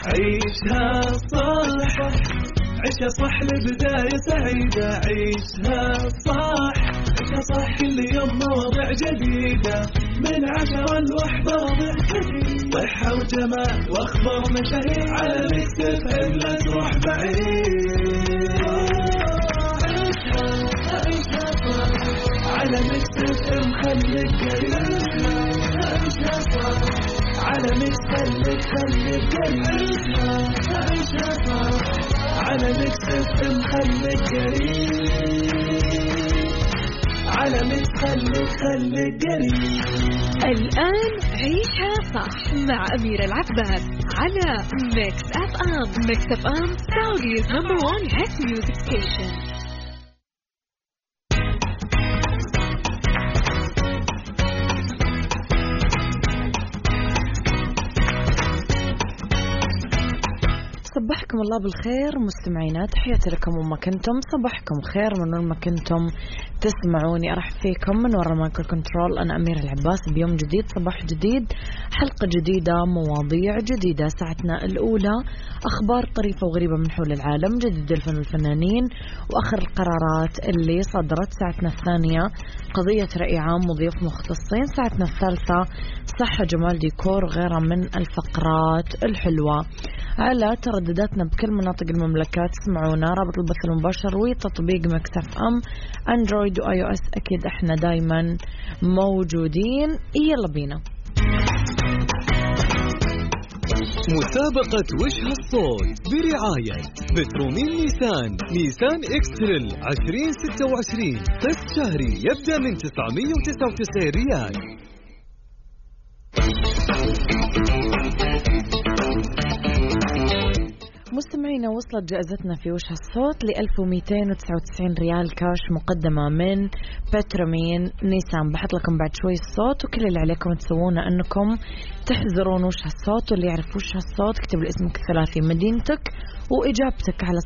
عيشها صح، عيشها صح لبداية سعيدة. عيشها صح، عيشها صح كل يوم مواضيع جديدة من 10 ل1 وضع جديد. صحة وجمال واخبار مشاهير على ميكس اف ام، لا تروح بعيد. عيشها صح على ميكس اف ام، خليك قريب. عيشها صح على ميكس، خليك قريب. عيشها صح على ميكس اف ام، خليك قريب. على ميكس خليك قريب. الآن عيشها صح مع أميرة العباس على ميكس اف ام. ميكس اف ام سعوديز نمبر 1 هيت ميوزك ستيشن. صبحكم الله بالخير مستمعينا، تحياتي لكم وما كنتم. صباحكم خير من وين ما كنتم تسمعوني. أرحب فيكم من وراء مايكرو كنترول، أنا أميرة العباس بيوم جديد، صباح جديد، حلقة جديدة، مواضيع جديدة. ساعتنا الأولى أخبار طريفة وغريبة من حول العالم، جديد الفن والفنانين وآخر القرارات اللي صدرت. ساعتنا الثانية قضية رأي عام وضيوف مختصين. ساعتنا الثالثة صحة جمال ديكور وغيرها من الفقرات الحلوة. على تردداتنا بكل مناطق المملكة تسمعونا، رابط البث المباشر وتطبيق ميكس اف ام اندرويد واي او اس، اكيد احنا دايما موجودين. يلا بينا. مسابقة وش هالصوت برعاية بترومين نيسان، نيسان اكسترل 2026، قسط شهري يبدأ من 999 ريال. مستمعينا، وصلت جائزتنا في وش هالصوت ل 1299 ريال كاش مقدمة من بترومين نيسان. بحط لكم بعد شوي الصوت، وكل اللي عليكم تسوونه أنكم تحذرون وش هالصوت، واللي يعرف وش هالصوت كتب لي اسمك الثلاثي، مدينتك وإجابتك على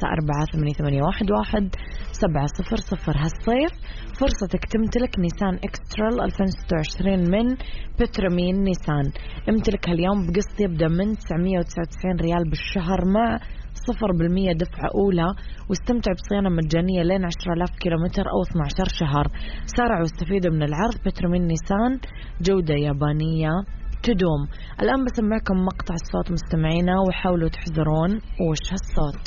0548811700. هالصيف فرصتك تمتلك نيسان اكسترال 2026 من بترومين نيسان. امتلكها اليوم بقسط يبدأ من 999 ريال بالشهر مع 0% دفعة أولى، واستمتع بصيانة مجانية لين 10,000 كيلومتر أو 12 شهر. سارعوا واستفيدوا من العرض. بترومين نيسان، جودة يابانية تدوم. الآن بسمعكم مقطع الصوت مستمعينا، وحاولوا تحذرون وش هالصوت.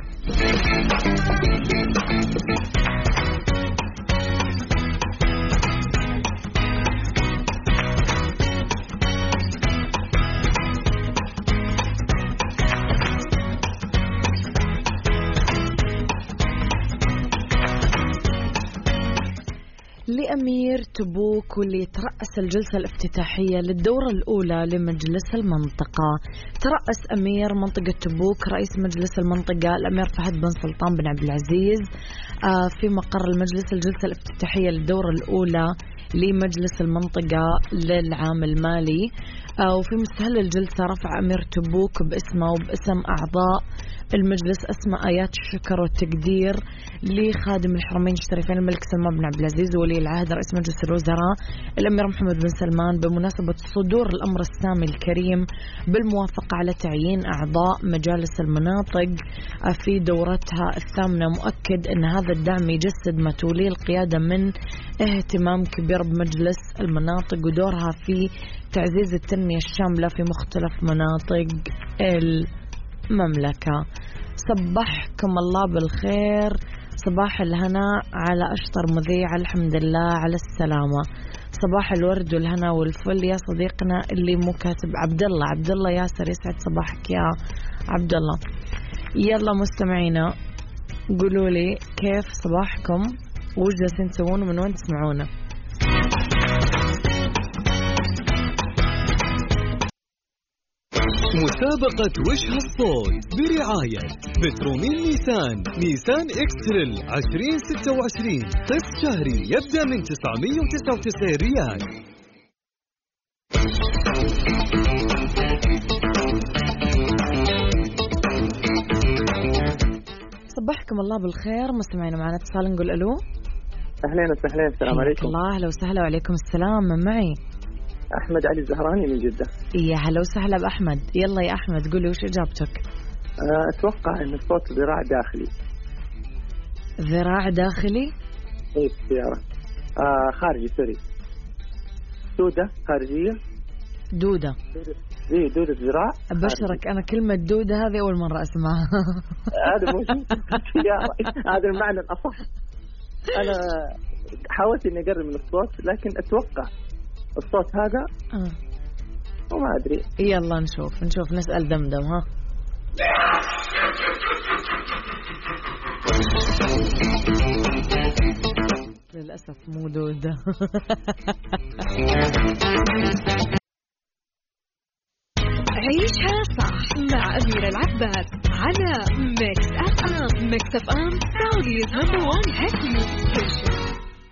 لأمير تبوك واللي يترأس الجلسة الافتتاحية للدورة الأولى لمجلس المنطقة. ترأس أمير منطقة تبوك رئيس مجلس المنطقة الأمير فهد بن سلطان بن عبد العزيز في مقر المجلس الجلسة الافتتاحية للدورة الأولى لمجلس المنطقة للعام المالي. وفي مستهل الجلسة رفع أمير تبوك باسمه وباسم أعضاء المجلس أسماء آيات الشكر والتقدير لخادم الحرمين الشريفين الملك سلمان بن عبد العزيز وولي العهد رئيس مجلس الوزراء الأمير محمد بن سلمان بمناسبة صدور الأمر السامي الكريم بالموافقة على تعيين أعضاء مجالس المناطق في دورتها الثامنة، مؤكد أن هذا الدعم يجسد ما توليه القيادة من اهتمام كبير بمجلس المناطق ودورها في تعزيز التنمية الشاملة في مختلف مناطق المملكة. صبحكم الله بالخير، صباح الهنا على أشطر مذيع، الحمد لله على السلامة. صباح الورد والهنا والفل يا صديقنا اللي مو كاتب عبد الله ياسر، يسعد صباحك يا عبد الله. يلا مستمعينا، قولوا لي كيف صباحكم وش جالسين تسوون ومن وين تسمعونا. مسابقة وش هالصوت برعاية بترومين نيسان، نيسان اكسترل 2026، قسط شهري يبدأ من 999 ريال. صبحكم الله بالخير مستمعينا، معنا اتصال، نقول الو. اهلين وسهلين، السلام عليكم. الله اهلا وسهلا. وعليكم السلام، من معي؟ أحمد علي الزهراني من جدة. يا هلا وسهلا بأحمد. يلا يا أحمد قولي وش إجابتك؟ أتوقع أن الصوت ذراع داخلي. ذراع داخلي؟ إيه السيارة. خارجي سوري. دودة خارجية. دودة. إيه دودة ذراع. أبشرك أنا كلمة دودة هذه أول مرة أسمعها. هذا موجود في السيارة، هذا المعنى الأصح. أنا حاولت إني أقرب من الصوت لكن أتوقع الصوت هذا وما أدري. يلا نشوف نسأل دمدم. ها للأسف مو دودة. عيشها صح مع أميرة العباس على ميكس أف أم. ميكس أف أم سعوديز نمبر 1 هيت ميوزك ستيشن.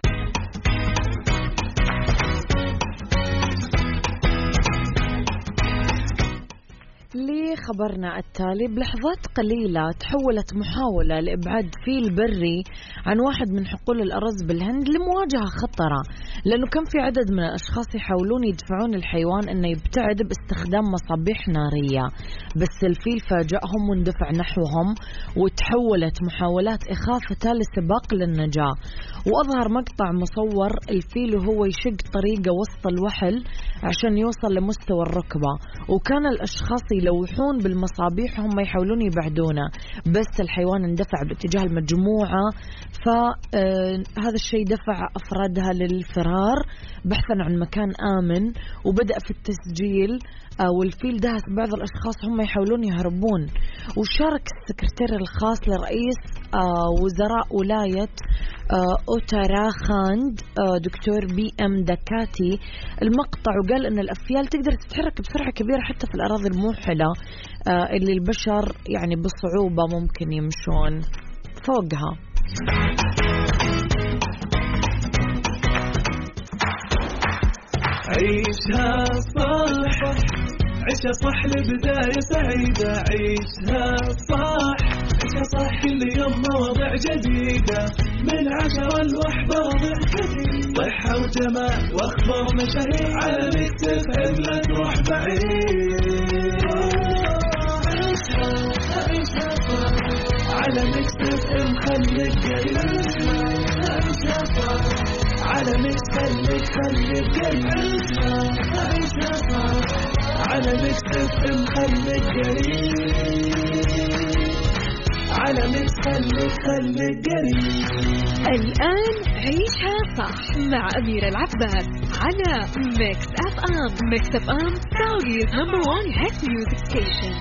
لخبرنا التالي، بلحظات قليلة تحولت محاولة لإبعاد فيل بري عن واحد من حقول الأرز بالهند لمواجهة خطرة، لأنه كان في عدد من الأشخاص يحاولون يدفعون الحيوان أنه يبتعد باستخدام مصابيح نارية، بس الفيل فاجأهم واندفع نحوهم، وتحولت محاولات إخافته لسباق للنجاة. وأظهر مقطع مصور الفيل وهو يشق طريقة وسط الوحل عشان يوصل لمستوى الركبة، وكان الأشخاص يلوحون بالمصابيح وهم يحاولون يبعدونه، بس الحيوان اندفع باتجاه المجموعة، فهذا الشيء دفع أفرادها للفرار بحثا عن مكان آمن. وبدأ في التسجيل والفيل دهس بعض الأشخاص هم يحاولون يهربون. وشارك السكرتير الخاص لرئيس وزراء ولاية أوتاراخاند دكتور بي ام دكاتي المقطع، وقال أن الأفيال تقدر تتحرك بسرعة كبيرة حتى في الأراضي الموحلة اللي البشر يعني بصعوبة ممكن يمشون فوقها. عيشها صح، عيشها صح لبداية سعيدة. عيشها صح، عيشها صح كل يوم مواضيع جديدة، من 10 ل11 صحة وجمال واخبار مشاهير على ميكس اف ام. لا تروح بعيد، عيشها صح على ميكس اف ام. خليك قريب على ميكس، خليك قريب على ميكس اف ام. خليك قريب على ميكس، خليك قريب. الآن عيشها صح مع أميرة العباس على ميكس أف أم. ميكس أف أم سعوديز نمبر 1 هيت ميوزك ستيشن.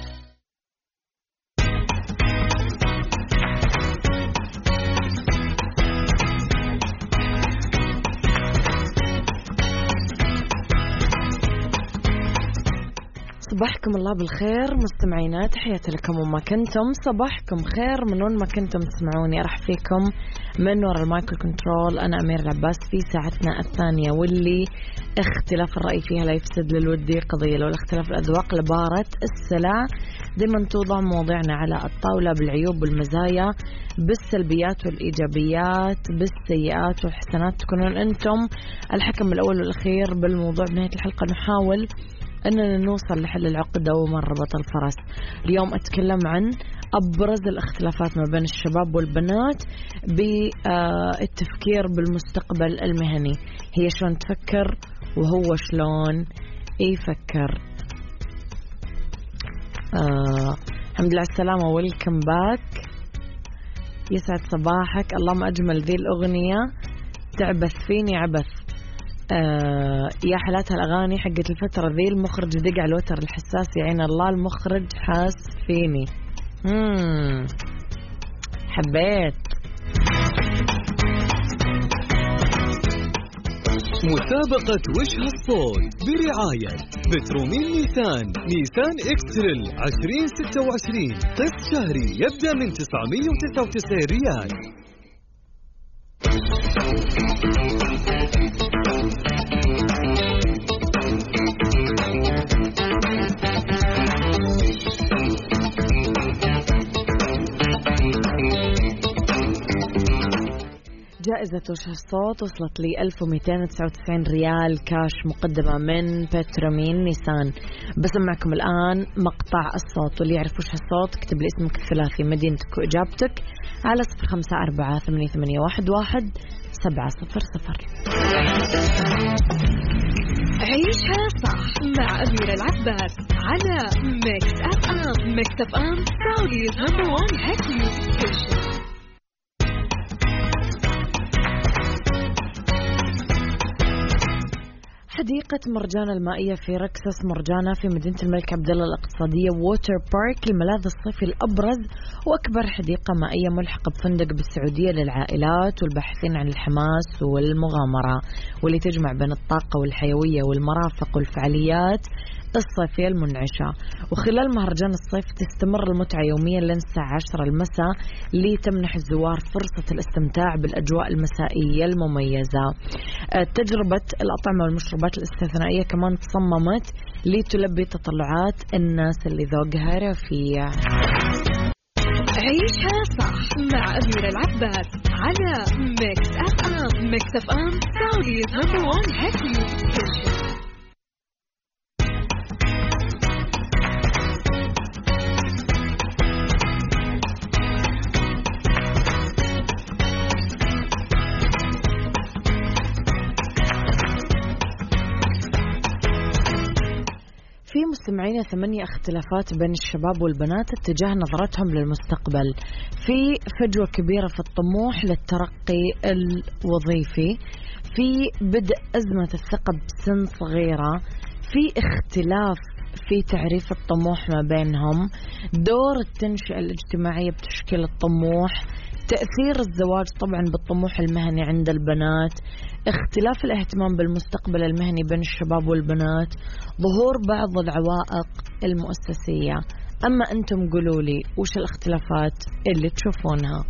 صباحكم الله بالخير مستمعينا، تحياتي لكم وما كنتم. صباحكم خير من وين ما كنتم تسمعوني. أرحب فيكم من وراء المايكرو كنترول. أنا أمير العباس في ساعتنا الثانية، واللي اختلاف الرأي فيها لا يفسد للودي قضية، لو الاختلاف الأذواق لبارة السلع. دائما توضع مواضيعنا على الطاولة بالعيوب والمزايا، بالسلبيات والإيجابيات، بالسيئات والحسنات. تكونون أنتم الحكم الأول والأخير بالموضوع. بنهاية الحلقة نحاول أننا نوصل لحل العقدة ومربط الفرس. اليوم أتكلم عن أبرز الاختلافات ما بين الشباب والبنات بالتفكير بالمستقبل المهني. هي شلون تفكر وهو شلون يفكر. الحمد لله على السلامة، ويلكم باك. يسعد صباحك. اللهم أجمل ذي الأغنية تعبث فيني عبث. يا حالات هالأغاني حقت الفترة ذي، المخرج دق على الوتر الحساس، يعين الله المخرج حاس فيني. حبيت. مسابقة وش هالصوت برعاية بترومين نيسان إكستريل 2026. قسط شهري يبدأ من 999 ريال. جائزة وش هالصوت وصلت لي 1299 ريال كاش مقدمة من بترومين نيسان. بسمعكم الآن مقطع الصوت، واللي يعرف وش هالصوت اكتب لي اسمك الثلاثي مدينتك وإجابتك على 0548811700. عيشها صح مع أميرة العباس على ميكس أف أم. ميكس أف أم سعوديز نمبر 1 هيت ميوزك ستيشن. حديقة مرجان المائية في ركسس مرجانة في مدينة الملك عبدالله الاقتصادية ووتر بارك، الملاذ الصيفي الأبرز وأكبر حديقة مائية ملحقة بفندق بالسعودية للعائلات والباحثين عن الحماس والمغامرة، واللي تجمع بين الطاقة والحيوية والمرافق والفعاليات الصيفية المنعشة. وخلال مهرجان الصيف تستمر المتعة يوميا لين الساعة 10 المساء لتمنح الزوار فرصة الاستمتاع بالأجواء المسائية المميزة. تجربة الأطعمة والمشروبات الاستثنائية كمان تصممت لتلبي تطلعات الناس اللي ذوقها رفيع. عيشها صح مع أميرة العباس على ميكس أف أم. ميكس أف أم سعوديز نمبر 1 هيت ميوزك ستيشن. في مستمعين 8 اختلافات بين الشباب والبنات اتجاه نظرتهم للمستقبل. في فجوة كبيرة في الطموح للترقي الوظيفي، في بدء أزمة الثقة بسن صغيرة، في اختلاف في تعريف الطموح ما بينهم، دور التنشئة الاجتماعية بتشكيل الطموح، تأثير الزواج طبعا بالطموح المهني عند البنات، اختلاف الاهتمام بالمستقبل المهني بين الشباب والبنات، ظهور بعض العوائق المؤسسية. أما أنتم قولوا لي وش الاختلافات اللي تشوفونها؟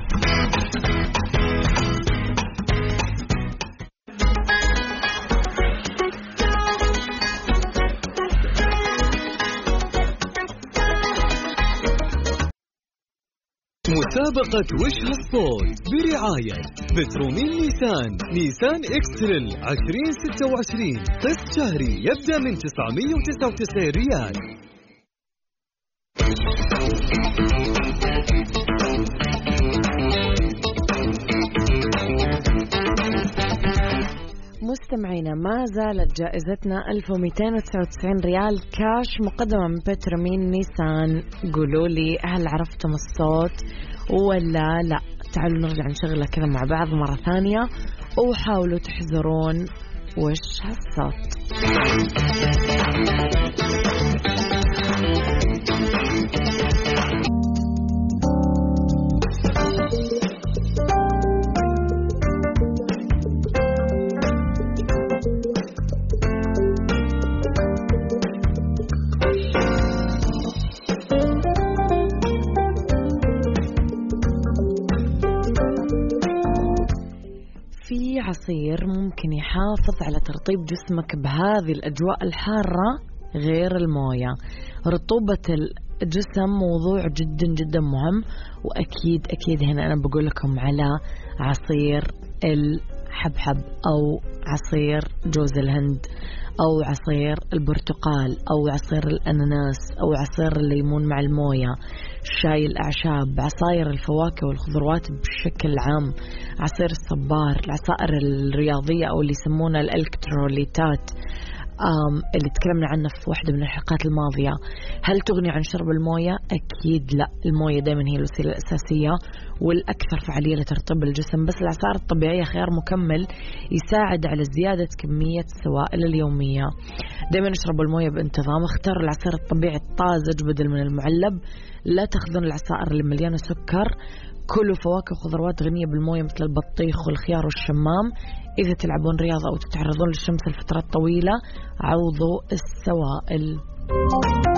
مسابقة وش هالصوت برعاية بترومين نيسان إكستريل 2026، قسط شهري يبدأ من 999 ريال. مستمعينا ما زالت جائزتنا 1299 ريال كاش مقدمة من بترومين نيسان. قولوا لي هل عرفتم الصوت ولا لا؟ تعالوا نرجع نشغله كذا مع بعض مرة ثانية وحاولوا تحذرون وش هالصوت. عصير ممكن يحافظ على ترطيب جسمك بهذه الأجواء الحارة غير الموية. رطوبة الجسم موضوع جدا جدا مهم، وأكيد هنا أنا بقول لكم على عصير الحبحب أو عصير جوز الهند أو عصير البرتقال أو عصير الأناناس أو عصير الليمون مع الموية، شاي الأعشاب، عصائر الفواكه والخضروات بشكل عام، عصير الصبار، العصائر الرياضية أو اللي يسمونها الإلكتروليتات اللي تكلمنا عنه في واحدة من الحلقات الماضية. هل تغني عن شرب الموية؟ أكيد لا، الموية دائما هي الوسيلة الأساسية والأكثر فعالية لترطيب الجسم، بس العصائر الطبيعية خيار مكمل يساعد على زيادة كمية السوائل اليومية. دائما اشربوا الموية بانتظام، اختاروا العصير الطبيعي الطازج بدل من المعلب، لا تاخذون العصائر اللي مليانة سكر، كلوا فواكه وخضروات غنية بالموية مثل البطيخ والخيار والشمام. إذا تلعبون رياضة أو تتعرضون للشمس لفترات طويلة عوضوا السوائل.